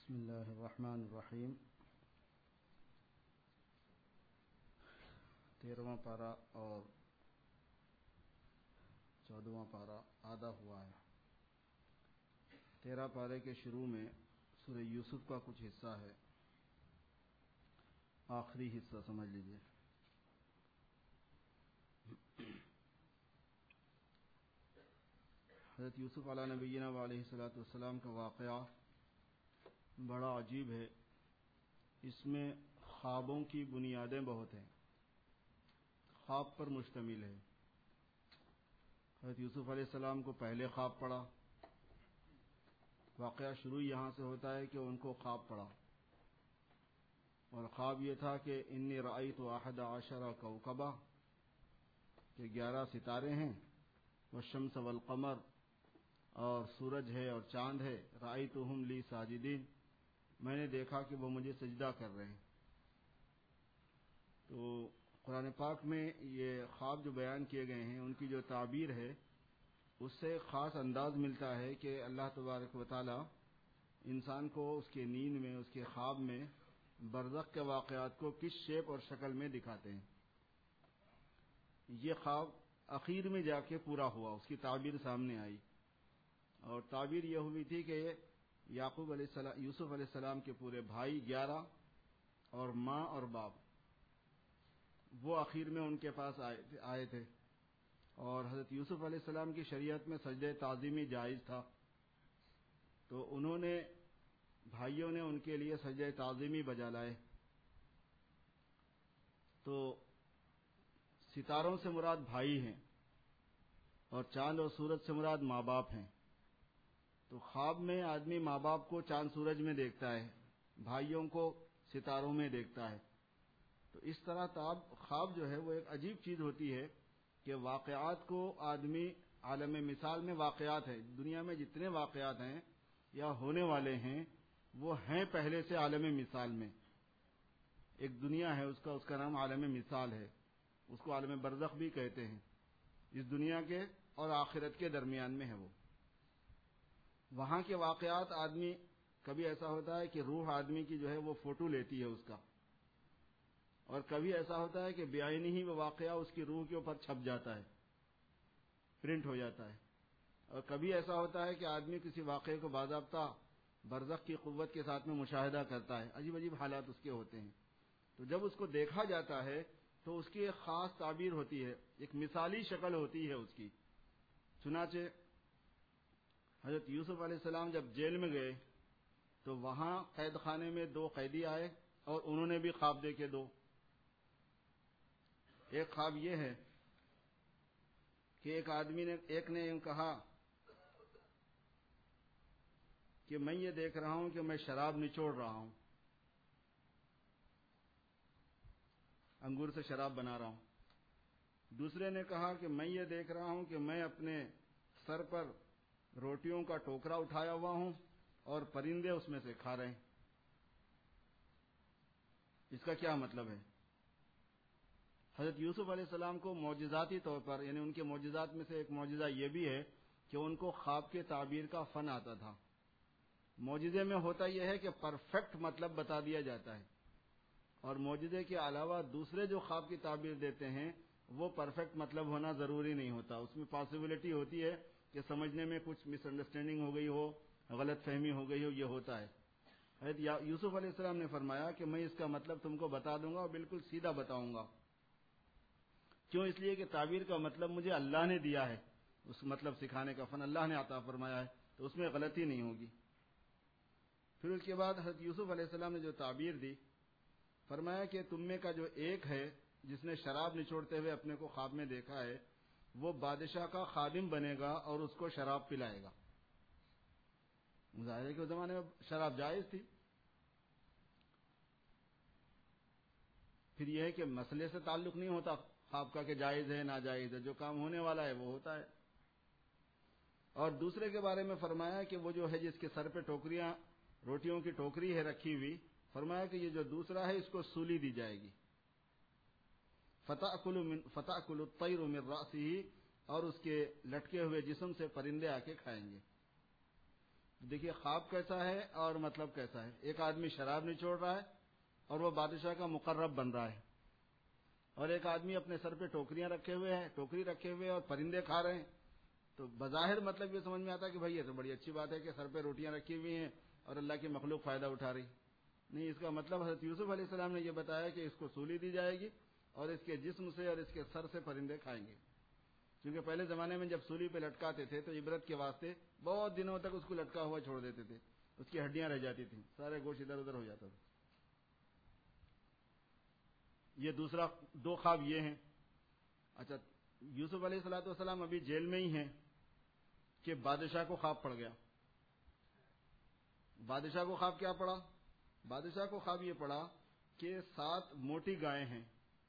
بسم اللہ الرحمن الرحیم 13واں پارہ اور 14واں پارہ آدھا ہوا ہے۔ 13 پارے کے شروع میں سورہ یوسف کا کچھ حصہ ہے، آخری حصہ سمجھ لیجیے۔ حضرت یوسف علیہ نبینا علیہ الصلوۃ والسلام کا واقعہ بڑا عجیب ہے۔ اس میں خوابوں کی بنیادیں بہت ہیں، خواب پر مشتمل ہے۔ حضرت یوسف علیہ السلام کو پہلے خواب پڑا، واقعہ شروع یہاں سے ہوتا ہے کہ ان کو خواب پڑا، اور خواب یہ تھا کہ انی رأیت 11 کوكبا، کہ 11 ستارے ہیں، والشمس والقمر، اور سورج ہے اور چاند ہے، رأیتہم لی ساجدین، میں نے دیکھا کہ وہ مجھے سجدہ کر رہے ہیں۔ تو قرآن پاک میں یہ خواب جو بیان کیے گئے ہیں ان کی جو تعبیر ہے اس سے ایک خاص انداز ملتا ہے کہ اللہ تبارک و تعالی انسان کو اس کے نیند میں، اس کے خواب میں برزخ کے واقعات کو کس شیپ اور شکل میں دکھاتے ہیں۔ یہ خواب اخیر میں جا کے پورا ہوا، اس کی تعبیر سامنے آئی، اور تعبیر یہ ہوئی تھی کہ یوسف علیہ السلام کے پورے بھائی 11 اور ماں اور باپ وہ اخیر میں ان کے پاس آئے تھے، اور حضرت یوسف علیہ السلام کی شریعت میں سجدہ تعظیمی جائز تھا، تو انہوں نے بھائیوں نے ان کے لیے سجدہ تعظیمی بجا لائے۔ تو ستاروں سے مراد بھائی ہیں، اور چاند اور سورج سے مراد ماں باپ ہیں۔ تو خواب میں آدمی ماں باپ کو چاند سورج میں دیکھتا ہے، بھائیوں کو ستاروں میں دیکھتا ہے۔ تو اس طرح خواب جو ہے وہ ایک عجیب چیز ہوتی ہے کہ واقعات کو آدمی عالم مثال میں واقعات ہے، دنیا میں جتنے واقعات ہیں یا ہونے والے ہیں وہ ہیں پہلے سے عالم مثال میں۔ ایک دنیا ہے اس کا نام عالم مثال ہے، اس کو عالم برزخ بھی کہتے ہیں، اس دنیا کے اور آخرت کے درمیان میں ہے وہ۔ وہاں کے واقعات آدمی کبھی ایسا ہوتا ہے کہ روح آدمی کی جو ہے وہ فوٹو لیتی ہے اس کا، اور کبھی ایسا ہوتا ہے کہ بعینی ہی وہ واقعہ اس کی روح کے اوپر چھپ جاتا ہے، پرنٹ ہو جاتا ہے، اور کبھی ایسا ہوتا ہے کہ آدمی کسی واقعے کو باضابطہ برزخ کی قوت کے ساتھ میں مشاہدہ کرتا ہے، عجیب عجیب حالات اس کے ہوتے ہیں۔ تو جب اس کو دیکھا جاتا ہے تو اس کی ایک خاص تعبیر ہوتی ہے، ایک مثالی شکل ہوتی ہے اس کی۔ چنانچہ حضرت یوسف علیہ السلام جب جیل میں گئے تو وہاں قید خانے میں 2 قیدی آئے، اور انہوں نے بھی خواب دیکھے 2۔ ایک خواب یہ ہے کہ ایک نے کہا کہ میں یہ دیکھ رہا ہوں کہ میں شراب نچوڑ رہا ہوں، انگور سے شراب بنا رہا ہوں۔ دوسرے نے کہا کہ میں یہ دیکھ رہا ہوں کہ میں اپنے سر پر روٹیوں کا ٹوکرا اٹھایا ہوا ہوں اور پرندے اس میں سے کھا رہے ہیں۔ اس کا کیا مطلب ہے؟ حضرت یوسف علیہ السلام کو معجزاتی طور پر، یعنی ان کے معجزات میں سے ایک معجزہ یہ بھی ہے کہ ان کو خواب کے تعبیر کا فن آتا تھا۔ معجزے میں ہوتا یہ ہے کہ پرفیکٹ مطلب بتا دیا جاتا ہے، اور معجزے کے علاوہ دوسرے جو خواب کی تعبیر دیتے ہیں وہ پرفیکٹ مطلب ہونا ضروری نہیں ہوتا، اس میں پاسبلٹی ہوتی ہے کہ سمجھنے میں کچھ مس انڈرسٹینڈنگ ہو گئی ہو، غلط فہمی ہو گئی ہو، یہ ہوتا ہے۔ حضرت یوسف علیہ السلام نے فرمایا کہ میں اس کا مطلب تم کو بتا دوں گا، اور بالکل سیدھا بتاؤں گا۔ کیوں؟ اس لیے کہ تعبیر کا مطلب مجھے اللہ نے دیا ہے، اس مطلب سکھانے کا فن اللہ نے عطا فرمایا ہے، تو اس میں غلطی نہیں ہوگی۔ پھر اس کے بعد حضرت یوسف علیہ السلام نے جو تعبیر دی، فرمایا کہ تم میں کا جو ایک ہے جس نے شراب نچوڑتے ہوئے اپنے کو خواب میں دیکھا ہے، وہ بادشاہ کا خادم بنے گا اور اس کو شراب پلائے گا۔ ظاہر ہے کہ اس زمانے میں شراب جائز تھی۔ پھر یہ ہے کہ مسئلے سے تعلق نہیں ہوتا خواب کا کہ جائز ہے ناجائز ہے، جو کام ہونے والا ہے وہ ہوتا ہے۔ اور دوسرے کے بارے میں فرمایا کہ وہ جو ہے جس کے سر پہ روٹیوں کی ٹوکری ہے رکھی ہوئی، فرمایا کہ یہ جو دوسرا ہے اس کو سولی دی جائے گی، فتأکل الطیر من رأسہ، اور اس کے لٹکے ہوئے جسم سے پرندے آ کے کھائیں گے۔ دیکھیے خواب کیسا ہے اور مطلب کیسا ہے. ایک آدمی شراب نچوڑ رہا ہے اور وہ بادشاہ کا مقرب بن رہا ہے، اور ایک آدمی اپنے سر پہ ٹوکری رکھے ہوئے اور پرندے کھا رہے ہیں. تو بظاہر مطلب یہ سمجھ میں آتا ہے کہ بھائی یہ تو بڑی اچھی بات ہے کہ سر پہ روٹیاں رکھی ہوئی ہیں اور اللہ کی مخلوق فائدہ اٹھا رہی. نہیں، اس کا مطلب حضرت یوسف علیہ السلام نے یہ بتایا کہ اس کو سولی دی جائے گی اور اس کے جسم سے اور اس کے سر سے پرندے کھائیں گے. کیونکہ پہلے زمانے میں جب سولی پہ لٹکاتے تھے تو عبرت کے واسطے بہت دنوں تک اس کو لٹکا ہوا چھوڑ دیتے تھے، اس کی ہڈیاں رہ جاتی تھیں، سارے گوشت ادھر ادھر ہو جاتا تھا. یہ دوسرا دو خواب یہ ہیں. اچھا، یوسف علیہ السلام ابھی جیل میں ہی ہیں کہ بادشاہ کو خواب پڑ گیا. بادشاہ کو خواب کیا پڑا؟ بادشاہ کو خواب یہ پڑا کہ 7 موٹی گائیں ہیں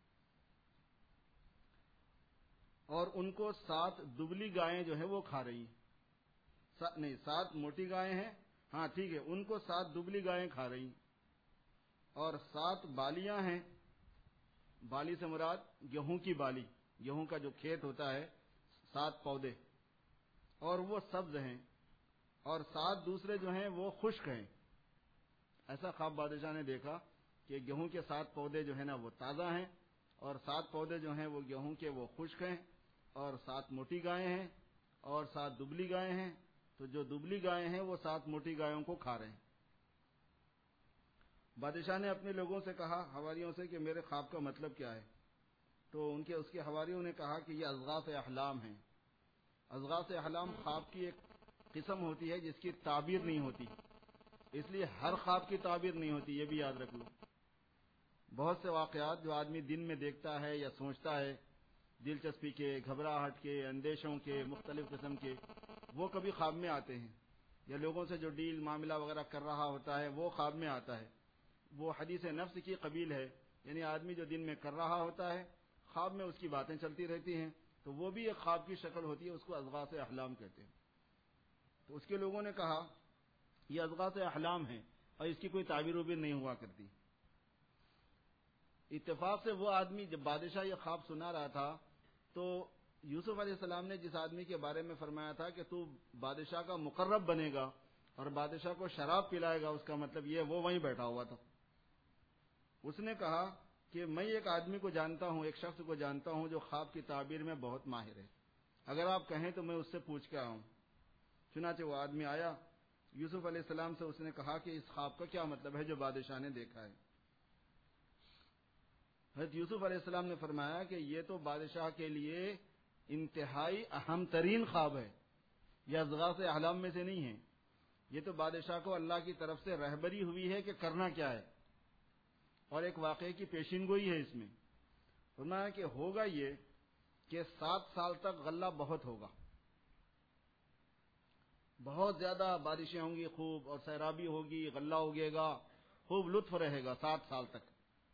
اور ان کو 7 دبلی گائیں جو ہیں وہ کھا رہی ہیں. نہیں، 7 موٹی گائیں ہیں، ہاں ٹھیک ہے، ان کو 7 دبلی گائیں کھا رہی ہیں، اور 7 بالیاں ہیں. بالی سے مراد گیہوں کی بالی، گیہوں کا جو کھیت ہوتا ہے، 7 پودے، اور وہ سبز ہیں، اور 7 دوسرے جو ہیں وہ خشک ہیں. ایسا خواب بادشاہ نے دیکھا کہ گیہوں کے 7 پودے جو ہیں نا وہ تازہ ہیں، اور 7 پودے جو ہیں وہ گیہوں کے وہ خشک ہیں، اور 7 موٹی گائیں ہیں اور 7 دبلی گائیں ہیں. تو جو دبلی گائیں ہیں وہ 7 موٹی گایوں کو کھا رہے ہیں. بادشاہ نے اپنے لوگوں سے کہا، حواریوں سے، کہ میرے خواب کا مطلب کیا ہے؟ تو اس کے حواریوں نے کہا کہ یہ اضغاث احلام ہیں. اضغاث احلام خواب کی ایک قسم ہوتی ہے جس کی تعبیر نہیں ہوتی، اس لیے ہر خواب کی تعبیر نہیں ہوتی، یہ بھی یاد رکھ لو. بہت سے واقعات جو آدمی دن میں دیکھتا ہے یا سوچتا ہے، دلچسپی کے، گھبراہٹ کے، اندیشوں کے، مختلف قسم کے، وہ کبھی خواب میں آتے ہیں. یا لوگوں سے جو ڈیل معاملہ وغیرہ کر رہا ہوتا ہے وہ خواب میں آتا ہے. وہ حدیث نفس کی قبیل ہے، یعنی آدمی جو دن میں کر رہا ہوتا ہے خواب میں اس کی باتیں چلتی رہتی ہیں، تو وہ بھی ایک خواب کی شکل ہوتی ہے، اس کو اضغاث احلام کہتے ہیں. تو اس کے لوگوں نے کہا یہ اضغاث احلام ہے اور اس کی کوئی تعبیر وبیر نہیں ہوا کرتی. اتفاق سے وہ آدمی جب بادشاہ یہ خواب سنا رہا تھا تو یوسف علیہ السلام نے جس آدمی کے بارے میں فرمایا تھا کہ تو بادشاہ کا مقرب بنے گا اور بادشاہ کو شراب پلائے گا، اس کا مطلب یہ وہ وہیں بیٹھا ہوا تھا. اس نے کہا کہ میں ایک آدمی کو جانتا ہوں، ایک شخص کو جانتا ہوں جو خواب کی تعبیر میں بہت ماہر ہے، اگر آپ کہیں تو میں اس سے پوچھ کے آؤں. چنانچہ وہ آدمی آیا، یوسف علیہ السلام سے اس نے کہا کہ اس خواب کا کیا مطلب ہے جو بادشاہ نے دیکھا ہے. حضرت یوسف علیہ السلام نے فرمایا کہ یہ تو بادشاہ کے لیے انتہائی اہم ترین خواب ہے، یہ اضغاث احلام میں سے نہیں ہے. یہ تو بادشاہ کو اللہ کی طرف سے رہبری ہوئی ہے کہ کرنا کیا ہے، اور ایک واقعے کی پیشین گوئی ہے اس میں. فرمایا کہ ہوگا یہ کہ 7 سال تک غلہ بہت ہوگا، بہت زیادہ بارشیں ہوں گی خوب، اور سیرابی ہوگی، غلہ اگے گا، خوب لطف رہے گا 7 سال تک.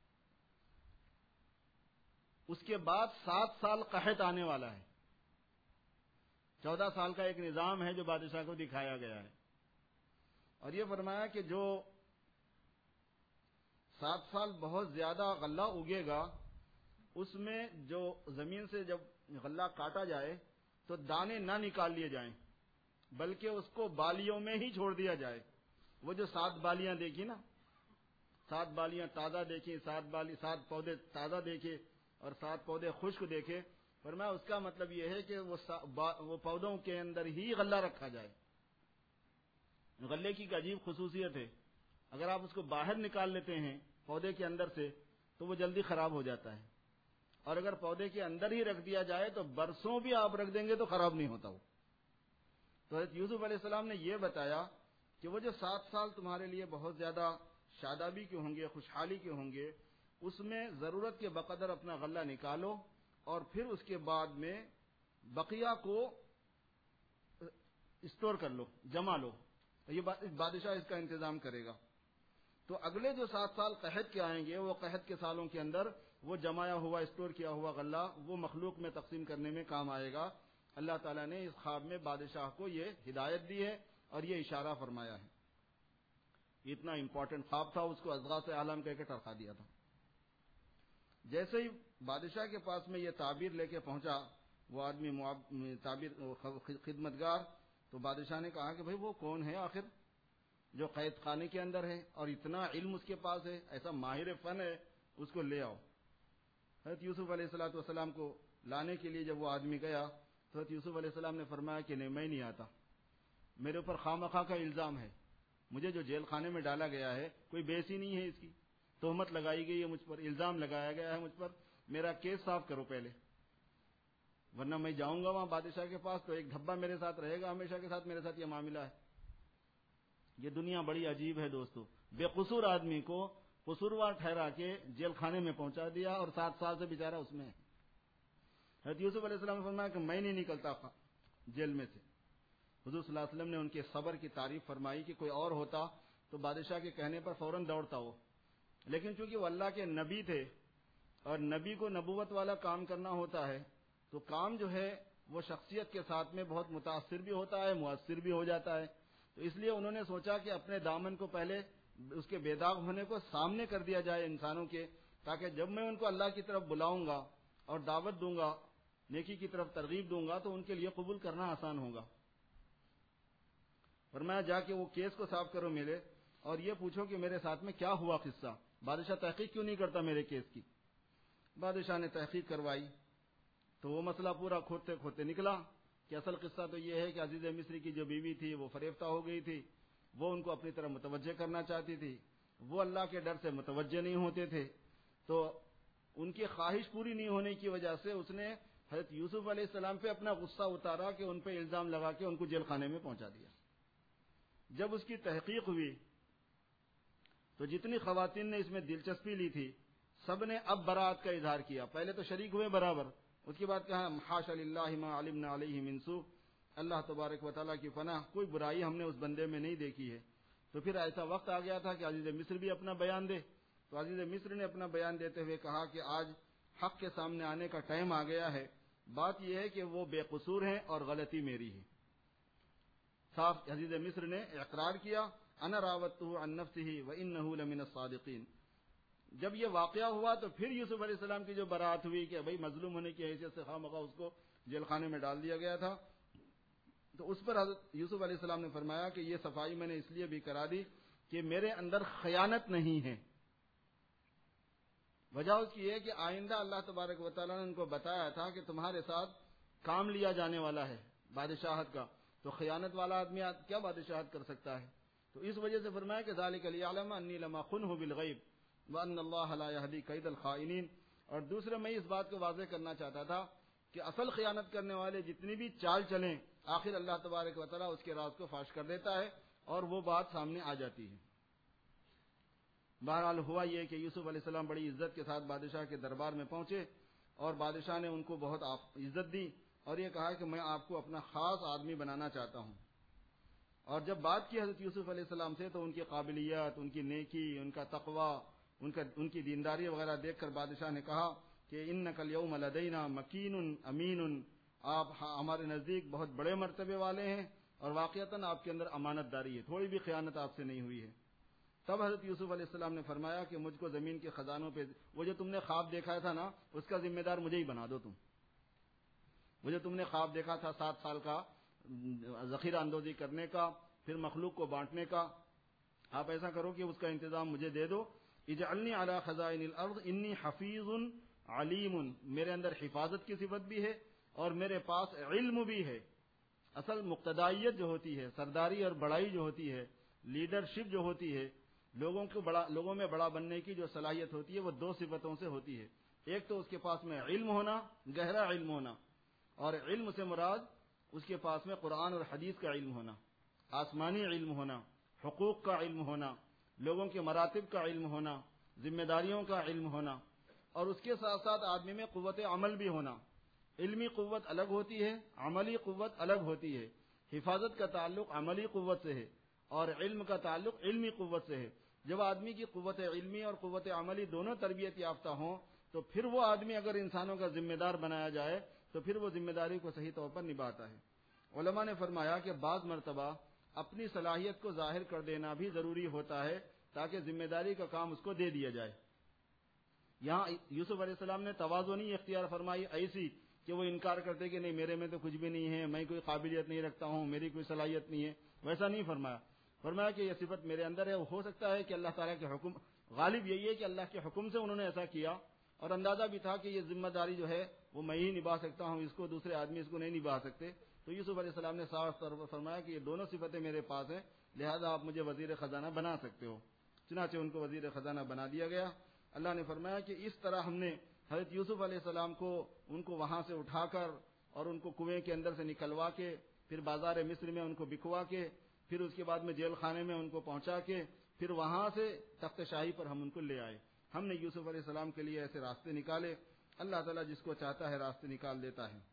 اس کے بعد 7 سال قحط آنے والا ہے. 14 سال کا ایک نظام ہے جو بادشاہ کو دکھایا گیا ہے، اور یہ فرمایا کہ جو 7 سال بہت زیادہ غلہ اگے گا، اس میں جو زمین سے جب غلہ کاٹا جائے تو دانے نہ نکال لیے جائیں، بلکہ اس کو بالیوں میں ہی چھوڑ دیا جائے. وہ جو 7 بالیاں دیکھی نا، 7 بالیاں تازہ دیکھی، 7 پودے تازہ دیکھے اور 7 پودے خشک دیکھے، فرمایا اس کا مطلب یہ ہے کہ وہ پودوں کے اندر ہی غلہ رکھا جائے. غلے کی ایک عجیب خصوصیت ہے، اگر آپ اس کو باہر نکال لیتے ہیں پودے کے اندر سے تو وہ جلدی خراب ہو جاتا ہے، اور اگر پودے کے اندر ہی رکھ دیا جائے تو برسوں بھی آپ رکھ دیں گے تو خراب نہیں ہوتا وہ. تو حضرت یوسف علیہ السلام نے یہ بتایا کہ وہ جو 7 سال تمہارے لیے بہت زیادہ شادابی کے ہوں گے، خوشحالی کے ہوں گے، اس میں ضرورت کے بقدر اپنا غلہ نکالو اور پھر اس کے بعد میں بقیہ کو اسٹور کر لو، جمع لو. یہ بادشاہ اس کا انتظام کرے گا. تو اگلے جو 7 سال قحط کے آئیں گے، وہ قحط کے سالوں کے اندر وہ جمایا ہوا، اسٹور کیا ہوا غلہ وہ مخلوق میں تقسیم کرنے میں کام آئے گا. اللہ تعالیٰ نے اس خواب میں بادشاہ کو یہ ہدایت دی ہے اور یہ اشارہ فرمایا ہے. اتنا امپورٹنٹ خواب تھا، اس کو اضغاث احلام کہہ کے ٹرکا دیا تھا. جیسے ہی بادشاہ کے پاس میں یہ تعبیر لے کے پہنچا وہ آدمی خدمتگار، تو بادشاہ نے کہا کہ بھئی وہ کون ہے آخر جو قید خانے کے اندر ہے اور اتنا علم اس کے پاس ہے، ایسا ماہر فن ہے، اس کو لے آؤ۔ حضرت یوسف علیہ السلام کو لانے کے لیے جب وہ آدمی گیا تو حضرت یوسف علیہ السلام نے فرمایا کہ نہیں، میں نہیں آتا، میرے اوپر خواہ کا الزام ہے، مجھے جو جیل خانے میں ڈالا گیا ہے کوئی بیسی نہیں ہے، اس کی تہمت لگائی گئی ہے مجھ پر، الزام لگایا گیا ہے مجھ پر، میرا کیس صاف کرو پہلے، ورنہ میں جاؤں گا وہاں بادشاہ کے پاس تو ایک دھبا میرے ساتھ رہے گا، ہمیشہ کے ساتھ میرے ساتھ یہ معاملہ ہے۔ یہ دنیا بڑی عجیب ہے دوستو، بے قصور آدمی کو قصوروار ٹھہرا کے جیل خانے میں پہنچا دیا اور 7 سال سے بیچارہ اس میں ہے۔ حضرت یوسف علیہ السلام نے فرمایا کہ میں نہیں نکلتا جیل میں سے۔ حضور صلی اللہ علیہ وسلم نے ان کے صبر کی تعریف فرمائی کہ کوئی اور ہوتا تو بادشاہ کے کہنے پر فوراً دوڑتا وہ، لیکن چونکہ وہ اللہ کے نبی تھے اور نبی کو نبوت والا کام کرنا ہوتا ہے تو کام جو ہے وہ شخصیت کے ساتھ میں بہت متاثر بھی ہوتا ہے، مؤثر بھی ہو جاتا ہے، تو اس لیے انہوں نے سوچا کہ اپنے دامن کو پہلے اس کے بے داغ ہونے کو سامنے کر دیا جائے انسانوں کے، تاکہ جب میں ان کو اللہ کی طرف بلاؤں گا اور دعوت دوں گا، نیکی کی طرف ترغیب دوں گا تو ان کے لیے قبول کرنا آسان ہوگا۔ فرمایا جا کے وہ کیس کو صاف کرو میرے اور یہ پوچھو کہ میرے ساتھ میں کیا ہوا قصہ، بادشاہ تحقیق کیوں نہیں کرتا میرے کیس کی۔ بادشاہ نے تحقیق کروائی تو وہ مسئلہ پورا کھودتے کھودتے نکلا کہ اصل قصہ تو یہ ہے کہ عزیز مصری کی جو بیوی تھی وہ فریفتہ ہو گئی تھی، وہ ان کو اپنی طرف متوجہ کرنا چاہتی تھی، وہ اللہ کے ڈر سے متوجہ نہیں ہوتے تھے، تو ان کی خواہش پوری نہیں ہونے کی وجہ سے اس نے حضرت یوسف علیہ السلام پہ اپنا غصہ اتارا کہ ان پہ الزام لگا کے ان کو جیل خانے میں پہنچا دیا۔ جب اس کی تحقیق ہوئی تو جتنی خواتین نے اس میں دلچسپی لی تھی سب نے اب برات کا اظہار کیا، پہلے تو شریک ہوئے برابر، اس کے بعد کہا حاشا للہ ما علمنا علیہ من سوء، اللہ تبارک و تعالیٰ کی پناہ، کوئی برائی ہم نے اس بندے میں نہیں دیکھی ہے۔ تو پھر ایسا وقت آ گیا تھا کہ عزیز مصر بھی اپنا بیان دے، تو عزیز مصر نے اپنا بیان دیتے ہوئے کہا کہ آج حق کے سامنے آنے کا ٹائم آ گیا ہے، بات یہ ہے کہ وہ بے قصور ہیں اور غلطی میری ہے۔ صاف عزیز مصر نے اقرار کیا، انا راودتہ عن نفسہ وانہ لمن الصادقین۔ جب یہ واقعہ ہوا تو پھر یوسف علیہ السلام کی جو برات ہوئی کہ بھائی مظلوم ہونے کی حیثیت سے خواہ مخواہ اس کو جیل خانے میں ڈال دیا گیا تھا، تو اس پر حضرت یوسف علیہ السلام نے فرمایا کہ یہ صفائی میں نے اس لیے بھی کرا دی کہ میرے اندر خیانت نہیں ہے۔ وجہ اس کی ہے کہ آئندہ اللہ تبارک و تعالیٰ نے ان کو بتایا تھا کہ تمہارے ساتھ کام لیا جانے والا ہے بادشاہت کا، تو خیانت والا آدمی کیا بادشاہت کر سکتا ہے؟ تو اس وجہ سے فرمایا کہ ذالک لیعلم انی لم اخنہ بالغیب وان اللہ لا یہدی کید الخائنین۔ اور دوسرے میں اس بات کو واضح کرنا چاہتا تھا کہ اصل خیانت کرنے والے جتنی بھی چال چلیں آخر اللہ تبارک و تعالیٰ اس کے راز کو فاش کر دیتا ہے اور وہ بات سامنے آ جاتی ہے۔ بہرحال ہوا یہ کہ یوسف علیہ السلام بڑی عزت کے ساتھ بادشاہ کے دربار میں پہنچے اور بادشاہ نے ان کو بہت عزت دی اور یہ کہا کہ میں آپ کو اپنا خاص آدمی بنانا چاہتا ہوں۔ اور جب بات کی حضرت یوسف علیہ السلام سے تو ان کی قابلیت، ان کی نیکی، ان کا تقوی، ان کی دینداری وغیرہ دیکھ کر بادشاہ نے کہا کہ انک الیوم لدینا مکین امین، آپ ہمارے نزدیک بہت بڑے مرتبے والے ہیں اور واقعتاً آپ کے اندر امانت داری ہے، تھوڑی بھی خیانت آپ سے نہیں ہوئی ہے۔ تب حضرت یوسف علیہ السلام نے فرمایا کہ مجھ کو زمین کے خزانوں پہ وہ جو تم نے خواب دیکھا تھا نا اس کا ذمہ دار مجھے ہی بنا دو، وہ جو تم نے خواب دیکھا تھا 7 سال کا ذخیرہ اندوزی کرنے کا، پھر مخلوق کو بانٹنے کا، آپ ایسا کرو کہ اس کا انتظام مجھے دے دو۔ اجعلنی علی خزائن الارض انی حفیظ علیم، میرے اندر حفاظت کی صفت بھی ہے اور میرے پاس علم بھی ہے۔ اصل مقتدائیت جو ہوتی ہے، سرداری اور بڑائی جو ہوتی ہے، لیڈرشپ جو ہوتی ہے، لوگوں میں بڑا بننے کی جو صلاحیت ہوتی ہے وہ 2 صفتوں سے ہوتی ہے۔ ایک تو اس کے پاس میں علم ہونا، گہرا علم ہونا، اور علم سے مراد اس کے پاس میں قرآن اور حدیث کا علم ہونا، آسمانی علم ہونا، حقوق کا علم ہونا، لوگوں کے مراتب کا علم ہونا، ذمہ داریوں کا علم ہونا، اور اس کے ساتھ ساتھ آدمی میں قوت عمل بھی ہونا۔ علمی قوت الگ ہوتی ہے، عملی قوت الگ ہوتی ہے۔ حفاظت کا تعلق عملی قوت سے ہے اور علم کا تعلق علمی قوت سے ہے۔ جب آدمی کی قوت علمی اور قوت عملی دونوں تربیت یافتہ ہوں تو پھر وہ آدمی اگر انسانوں کا ذمہ دار بنایا جائے تو پھر وہ ذمہ داری کو صحیح طور پر نبھاتا ہے۔ علماء نے فرمایا کہ بعض مرتبہ اپنی صلاحیت کو ظاہر کر دینا بھی ضروری ہوتا ہے تاکہ ذمہ داری کا کام اس کو دے دیا جائے۔ یہاں یوسف علیہ السلام نے تواضع نہیں اختیار فرمائی ایسی کہ وہ انکار کرتے کہ نہیں میرے میں تو کچھ بھی نہیں ہے, میں کوئی قابلیت نہیں رکھتا ہوں, میری کوئی صلاحیت نہیں ہے. ویسا نہیں فرمایا. فرمایا کہ یہ صفت میرے اندر ہے. ہو سکتا ہے کہ اللہ تعالیٰ کے حکم, غالب یہی ہے کہ اللہ کے حکم سے انہوں نے ایسا کیا, اور اندازہ بھی تھا کہ یہ ذمہ داری جو ہے وہ میں ہی نبھا سکتا ہوں, اس کو دوسرے آدمی اس کو نہیں نبھا سکتے. تو یوسف علیہ السلام نے صاف طور پر فرمایا کہ یہ دونوں صفتیں میرے پاس ہیں, لہذا آپ مجھے وزیر خزانہ بنا سکتے ہو. چنانچہ ان کو وزیر خزانہ بنا دیا گیا. اللہ نے فرمایا کہ اس طرح ہم نے حضرت یوسف علیہ السلام کو ان کو وہاں سے اٹھا کر اور ان کو کنویں کے اندر سے نکلوا کے, پھر بازار مصر میں ان کو بکوا کے, پھر اس کے بعد میں جیل خانے میں ان کو پہنچا کے, پھر وہاں سے تخت شاہی پر ہم ان کو لے آئے. ہم نے یوسف علیہ السلام کے لیے ایسے راستے نکالے. اللہ تعالیٰ جس کو چاہتا ہے راستے نکال دیتا ہے.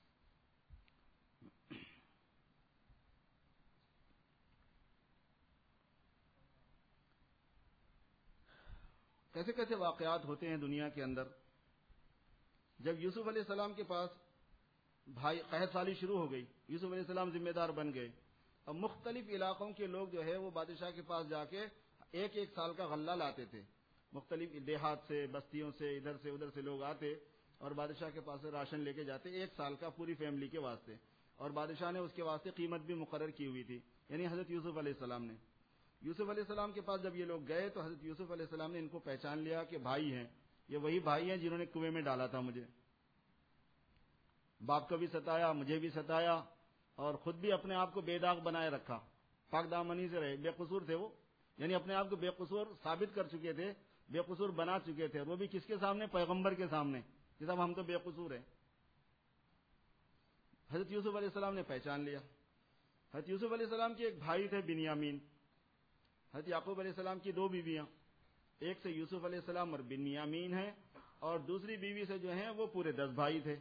کیسے کیسے واقعات ہوتے ہیں دنیا کے اندر. جب یوسف علیہ السلام کے پاس بھائی قحط سالی شروع ہو گئی, یوسف علیہ السلام ذمہ دار بن گئے. اب مختلف علاقوں کے لوگ جو ہے وہ بادشاہ کے پاس جا کے ایک ایک سال کا غلہ لاتے تھے. مختلف دیہات سے, بستیوں سے, ادھر سے ادھر سے لوگ آتے اور بادشاہ کے پاس سے راشن لے کے جاتے ایک سال کا پوری فیملی کے واسطے. اور بادشاہ نے اس کے واسطے قیمت بھی مقرر کی ہوئی تھی, یعنی حضرت یوسف علیہ السلام نے. یوسف علیہ السلام کے پاس جب یہ لوگ گئے تو حضرت یوسف علیہ السلام نے ان کو پہچان لیا کہ بھائی ہیں, یہ وہی بھائی ہیں جنہوں نے کنویں میں ڈالا تھا مجھے. باپ کو بھی ستایا, مجھے بھی ستایا, اور خود بھی اپنے آپ کو بے داغ بنائے رکھا. پاک دامنی سے رہے, بے قصور تھے وہ, یعنی اپنے آپ کو بے قصور ثابت کر چکے تھے, بے قصور بنا چکے تھے. وہ بھی کس کے سامنے؟ پیغمبر کے سامنے, کہ صاحب ہم تو بے قصور ہیں. حضرت یوسف علیہ السلام نے پہچان لیا. حضرت یوسف علیہ السلام کے ایک بھائی تھے بنیامین. حضرت یعقوب علیہ السلام کی 2 بیویاں, ایک سے یوسف علیہ السلام اور بنیامین ہیں, اور دوسری بیوی سے جو ہیں وہ پورے 10 بھائی تھے.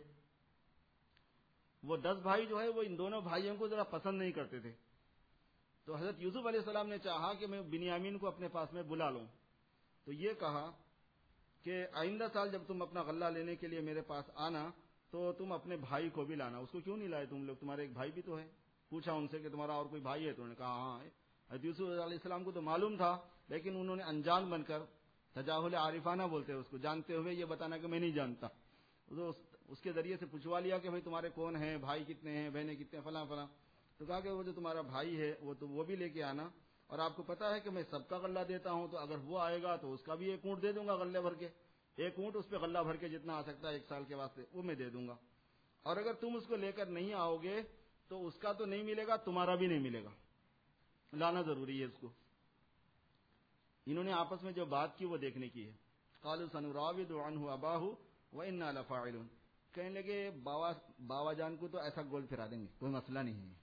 وہ 10 بھائی جو ہے وہ ان دونوں بھائیوں کو ذرا پسند نہیں کرتے تھے. تو حضرت یوسف علیہ السلام نے چاہا کہ میں بنیامین کو اپنے پاس میں بلا لوں. تو یہ کہا کہ آئندہ سال جب تم اپنا غلہ لینے کے لیے میرے پاس آنا تو تم اپنے بھائی کو بھی لانا. اس کو کیوں نہیں لائے تم لوگ؟ تمہارے ایک بھائی بھی تو ہے. پوچھا ان سے کہ تمہارا اور کوئی بھائی ہے؟ تو انہوں نے کہا ہاں ہے. حضرت یوسف علیہ السلام کو تو معلوم تھا, لیکن انہوں نے انجان بن کر, تجاہل عارفانہ بولتے ہیں اس کو, جانتے ہوئے یہ بتانا کہ میں نہیں جانتا, اس کے ذریعے سے پوچھوا لیا کہ بھائی تمہارے کون ہیں, بھائی کتنے ہیں, بہنیں کتنے ہیں, فلاں فلاں. تو کہا کہ وہ جو تمہارا بھائی ہے وہ بھی لے کے آنا, اور آپ کو پتا ہے کہ میں سب کا غلہ دیتا ہوں, تو اگر وہ آئے گا تو اس کا بھی 1 اونٹ دے دوں گا غلے بھر کے, 1 اونٹ اس پہ غلہ بھر کے جتنا آ سکتا ہے 1 سال کے واسطے وہ میں دے دوں گا. اور اگر تم اس کو لے کر نہیں آؤ گے تو اس کا تو نہیں ملے گا, تمہارا بھی نہیں ملے گا, لانا ضروری ہے اس کو. انہوں نے آپس میں جو بات کی وہ دیکھنے کی ہے. قالوا سنراود عنه اباه وانا لفاعلون. کہنے لگے باوا جان کو تو ایسا گول پھرا دیں گے, کوئی مسئلہ نہیں ہے.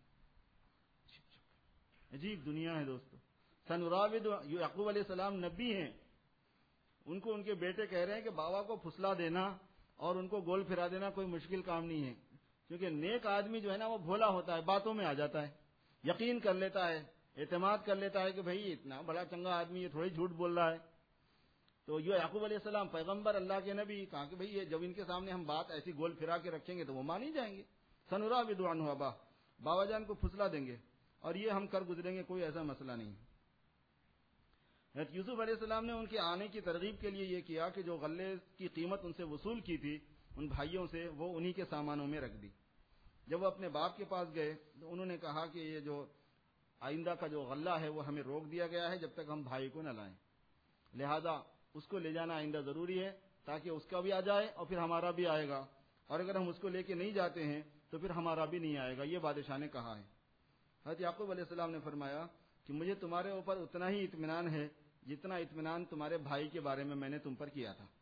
عجیب دنیا ہے دوستو. سنراود, یعقوب علیہ السلام نبی ہیں, ان کو ان کے بیٹے کہہ رہے ہیں کہ باوا کو پھسلا دینا اور ان کو گول پھرا دینا کوئی مشکل کام نہیں ہے, کیونکہ نیک آدمی جو ہے نا وہ بھولا ہوتا ہے, باتوں میں آ جاتا ہے, یقین کر لیتا ہے, اعتماد کر لیتا ہے کہ بھائی اتنا بڑا چنگا آدمی یہ تھوڑی جھوٹ بول رہا ہے. تو یہ یعقوب علیہ السلام پیغمبر اللہ کے نبی, کہا کہ بھائی یہ جب ان کے سامنے ہم بات ایسی گول پھرا کے رکھیں گے تو وہ مان ہی جائیں گے. سنراود عنه اباه, باوا جان کو پھسلا دیں گے اور یہ ہم کر گزریں گے, کوئی ایسا مسئلہ نہیں. حضرت یوسف علیہ السلام نے ان کے آنے کی ترغیب کے لیے یہ کیا کہ جو غلے کی قیمت ان سے وصول کی تھی ان بھائیوں سے, وہ انہی کے سامانوں میں رکھ دی. جب وہ اپنے باپ کے پاس گئے تو انہوں نے کہا کہ یہ جو آئندہ کا جو غلہ ہے وہ ہمیں روک دیا گیا ہے جب تک ہم بھائی کو نہ لائیں, لہذا اس کو لے جانا آئندہ ضروری ہے تاکہ اس کا بھی آ جائے اور پھر ہمارا بھی آئے گا, اور اگر ہم اس کو لے کے نہیں جاتے ہیں تو پھر ہمارا بھی نہیں آئے گا. یہ بادشاہ نے کہا ہے. حضرت یعقوب علیہ السلام نے فرمایا کہ مجھے تمہارے اوپر اتنا ہی اطمینان ہے جتنا اطمینان تمہارے بھائی کے بارے میں نے تم پر کیا تھا.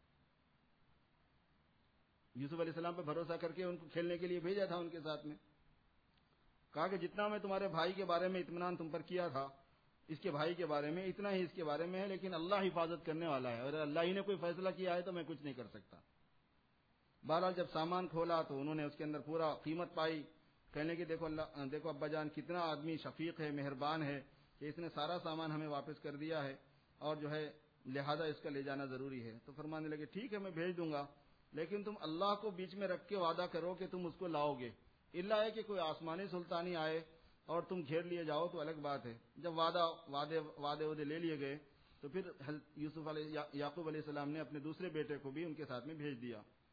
یوسف علیہ السلام پہ بھروسہ کر کے ان کو کھیلنے کے لیے بھیجا تھا ان کے ساتھ میں, کہا کہ جتنا میں تمہارے بھائی کے بارے میں اطمینان تم پر کیا تھا اس کے بھائی کے بارے میں اتنا ہی اس کے بارے میں ہے, لیکن اللہ حفاظت کرنے والا ہے, اور اللہ ہی نے کوئی فیصلہ کیا ہے تو میں کچھ نہیں کر سکتا. بہرحال جب سامان کھولا تو انہوں نے اس کے اندر پورا قیمت پائی. کہنے کہ دیکھو ابا جان کتنا آدمی شفیق ہے, مہربان ہے کہ اس نے سارا سامان ہمیں واپس کر دیا ہے, اور جو ہے لہذا اس کا لے جانا ضروری ہے. تو فرمانے لگے ٹھیک ہے میں بھیج دوں گا, لیکن تم اللہ کو بیچ میں رکھ کے وعدہ کرو کہ تم اس کو لاؤ گے. اللہ ہے کہ کوئی آسمانی سلطانی آئے اور تم گھیر لیے جاؤ تو الگ بات ہے. جب وعدے لے لیے گئے تو پھر یعقوب علیہ السلام نے اپنے دوسرے بیٹے کو بھی ان کے ساتھ میں بھیج دیا.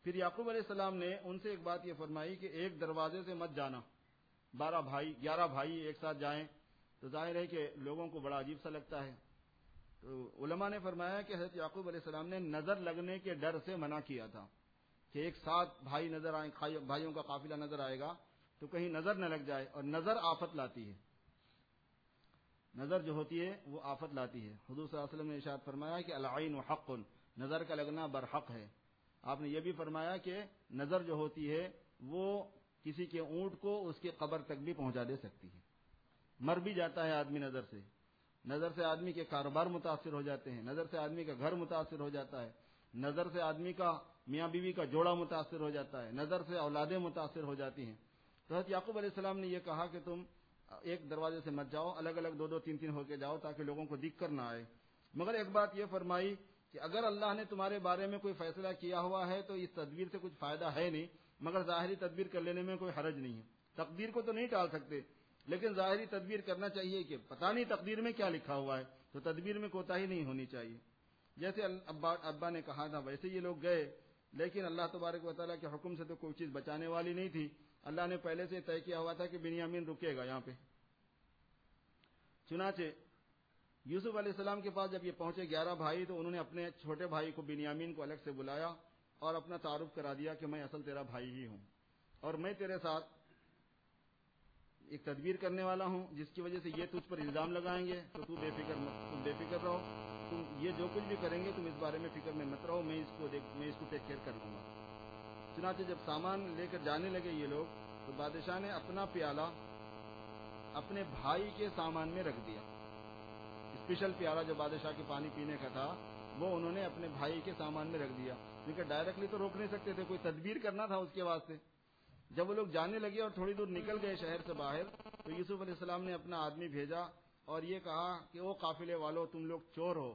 پھر یعقوب علیہ السلام نے ان سے ایک بات یہ فرمائی کہ ایک دروازے سے مت جانا، 11 بھائی ایک ساتھ جائیں تو ظاہر ہے کہ لوگوں کو بڑا عجیب سا لگتا ہے. تو علماء نے فرمایا کہ حضرت یعقوب علیہ السلام نے نظر لگنے کے ڈر سے منع کیا تھا کہ ایک ساتھ بھائی نظر آئیں، بھائیوں کا قافلہ نظر آئے گا تو کہیں نظر نہ لگ جائے، اور نظر آفت لاتی ہے، نظر جو ہوتی ہے وہ آفت لاتی ہے. حضور صلی اللہ علیہ وسلم نے ارشاد فرمایا کہ العین حق، نظر کا لگنا برحق ہے. آپ نے یہ بھی فرمایا کہ نظر جو ہوتی ہے وہ کسی کے اونٹ کو اس کے قبر تک بھی پہنچا دے سکتی ہے. مر بھی جاتا ہے آدمی نظر سے، نظر سے آدمی کے کاروبار متاثر ہو جاتے ہیں، نظر سے آدمی کا گھر متاثر ہو جاتا ہے، نظر سے آدمی کا میاں بیوی کا جوڑا متاثر ہو جاتا ہے، نظر سے اولادیں متاثر ہو جاتی ہیں. تو حضرت یعقوب علیہ السلام نے یہ کہا کہ تم ایک دروازے سے مت جاؤ، الگ الگ 2 3 ہو کے جاؤ تاکہ لوگوں کو دکھ کر نہ آئے. مگر ایک بات یہ فرمائی کہ اگر اللہ نے تمہارے بارے میں کوئی فیصلہ کیا ہوا ہے تو اس تدبیر سے کچھ فائدہ ہے نہیں، مگر ظاہری تدبیر کر لینے میں کوئی حرج نہیں ہے. تقدیر کو تو نہیں ٹال سکتے، لیکن ظاہری تدبیر کرنا چاہیے کہ پتہ نہیں تقدیر میں کیا لکھا ہوا ہے، تو تدبیر میں کوتاہی نہیں ہونی چاہیے. جیسے ابا نے کہا تھا ویسے یہ لوگ گئے، لیکن اللہ تبارک و تعالیٰ کے حکم سے تو کوئی چیز بچانے والی نہیں تھی. اللہ نے پہلے سے طے کیا ہوا تھا کہ بنیامین رکے گا یہاں پہ. چنانچہ یوسف علیہ السلام کے پاس جب یہ پہنچے 11 بھائی تو انہوں نے اپنے چھوٹے بھائی کو بنیامین کو الگ سے بلایا اور اپنا تعارف کرا دیا کہ میں اصل تیرا بھائی ہی ہوں، اور میں تیرے ساتھ ایک تدبیر کرنے والا ہوں جس کی وجہ سے یہ تجھ پر الزام لگائیں گے تو تم بے فکر رہو، تم یہ جو کچھ بھی کریں گے تم اس بارے میں فکر میں مت رہو، میں اس کو ٹیک کیئر کر لوں گا. چنانچہ جب سامان لے کر جانے لگے یہ لوگ تو بادشاہ نے اپنا پیالہ اپنے بھائی کے سامان میں رکھ دیا. اسپیشل پیالہ جو بادشاہ کے پانی پینے کا تھا وہ انہوں نے اپنے بھائی کے سامان میں رکھ دیا، کیونکہ ڈائریکٹلی تو روک نہیں سکتے تھے، کوئی تدبیر کرنا تھا اس کے واسطے. جب وہ لوگ جانے لگے اور تھوڑی دور نکل گئے شہر سے باہر تو یوسف علیہ السلام نے اپنا آدمی بھیجا اور یہ کہا کہ وہ قافلے والوں تم لوگ چور ہو،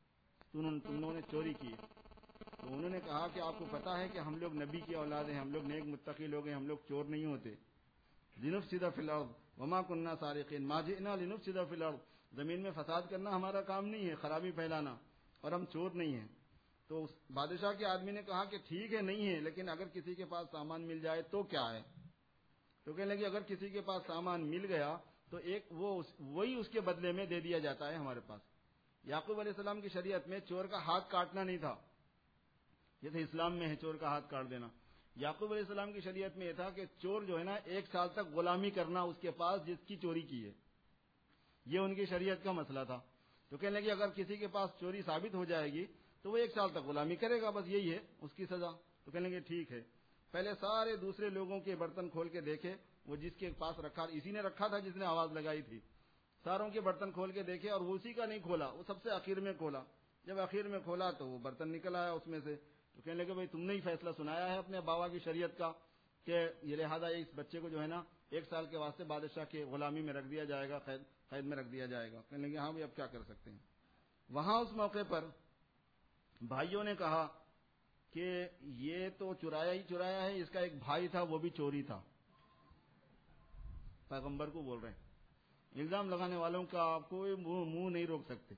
تم نے چوری کی. تو انہوں نے کہا کہ آپ کو پتا ہے کہ ہم لوگ نبی کی اولاد ہیں، ہم لوگ نیک متقی لوگ ہیں، ہم لوگ چور نہیں ہوتے. لنفسد فی الارض وما كنا سارقین ما جئنا لنفسد فی الارض، زمین میں فساد کرنا ہمارا کام نہیں ہے، خرابی پھیلانا، اور ہم چور نہیں ہیں. تو اس بادشاہ کے آدمی نے کہا کہ ٹھیک ہے نہیں ہے، لیکن اگر کسی کے پاس سامان مل جائے تو کیا ہے؟ تو کہنے لگے اگر کسی کے پاس سامان مل گیا تو وہی اس کے بدلے میں دے دیا جاتا ہے ہمارے پاس. یعقوب علیہ السلام کی شریعت میں چور کا ہاتھ کاٹنا نہیں تھا جیسے اسلام میں ہے چور کا ہاتھ کاٹ دینا. یعقوب علیہ السلام کی شریعت میں یہ تھا کہ چور جو ہے نا 1 سال تک غلامی کرنا اس کے پاس جس کی چوری کی ہے، یہ ان کی شریعت کا مسئلہ تھا. تو کہنے لگے اگر کسی کے پاس چوری ثابت ہو جائے گی تو وہ 1 سال تک غلامی کرے گا، بس یہی ہے اس کی سزا. تو کہنے لگے ٹھیک ہے. پہلے سارے دوسرے لوگوں کے برتن کھول کے دیکھے، وہ جس کے پاس رکھا اسی نے رکھا تھا جس نے آواز لگائی تھی، ساروں کے برتن کھول کے دیکھے اور وہ اسی کا نہیں کھولا، وہ سب سے آخر میں کھولا. جب آخر میں کھولا تو وہ برتن نکل آیا اس میں سے. تو کہنے لگے بھائی تم نے ہی فیصلہ سنایا ہے اپنے بابا کی شریعت کا کہ یہ لہذا اس بچے کو جو ہے نا 1 سال کے واسطے بادشاہ کے غلامی میں رکھ دیا جائے گا، قید میں رکھ دیا جائے گا. کہنے لگے ہاں بھائی اب کیا کر سکتے ہیں. وہاں اس موقع پر بھائیوں نے کہا کہ یہ تو چرایا ہے، اس کا ایک بھائی تھا وہ بھی چوری تھا. پیغمبر کو بول رہے ہیں، الزام لگانے والوں کا کوئی منہ نہیں روک سکتے.